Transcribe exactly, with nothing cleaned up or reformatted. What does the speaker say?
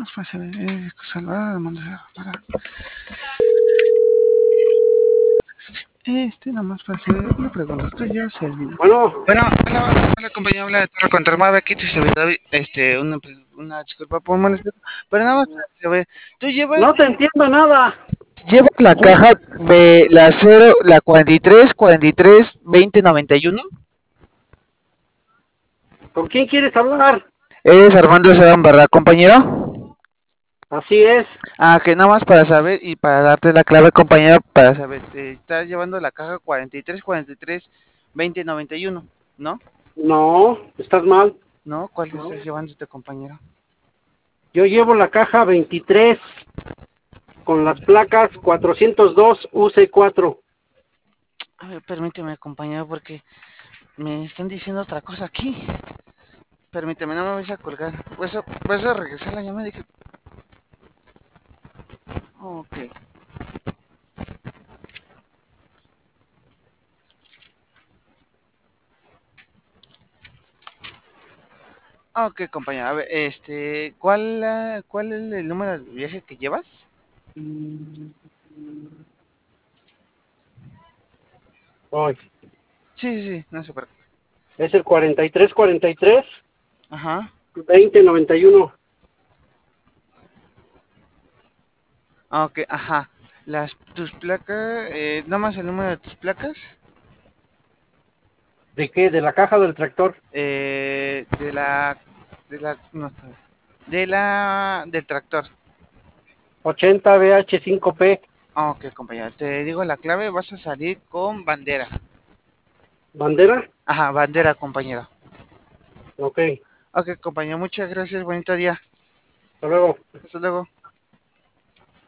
más para saber, eh, Salvador de Montserrat, para... Este, nada más para hacer una pregunta. Estoy yo, Selvin. Bueno, Bueno, hola, hola, hola, compañero, habla de Torre contra Armada. Aquí te servidor, este, una, una disculpa por molestar, pero nada más para saber, ¿tú llevas, no te entiendo nada. llevas la caja de la cero, la cuarenta y tres, cuarenta y tres, veinte, noventa y uno? ¿Con quién quieres hablar? ¿Eres Armando Sedán, verdad, compañero? Así es. Ah, que nada más para saber y para darte la clave, compañero, para saber, te estás llevando la caja cuarenta y tres, cuarenta y tres, veinte, noventa y uno, ¿no? No, estás mal. ¿No? ¿Cuál estás llevándote, compañero? Yo llevo la caja veintitrés con las placas cuatrocientos dos U C cuatro. A ver, permíteme, compañero, porque me están diciendo otra cosa aquí. Permíteme, no me vais a colgar. Pues eso, pues eso regresar la llamada y dije. Ok. Ok, compañero. A ver, este, ¿cuál, ah, ¿cuál es el número de viaje que llevas? Hoy. Sí, sí, sí, no se preocupe. Es el cuarenta y tres cuarenta y tres Ajá. veinte noventa y uno. Ok, ajá. Las, tus placas, eh, nada más el número de tus placas. ¿De qué? De la caja del tractor. Eh, de la, de la, no está. De la, del tractor. ochenta B H cinco P. Ah, ok, compañero. Te digo la clave, vas a salir con bandera. ¿Bandera? Ajá, bandera, compañero. Ok. Ok, compañero, muchas gracias. Bonito día. Hasta luego. Hasta luego.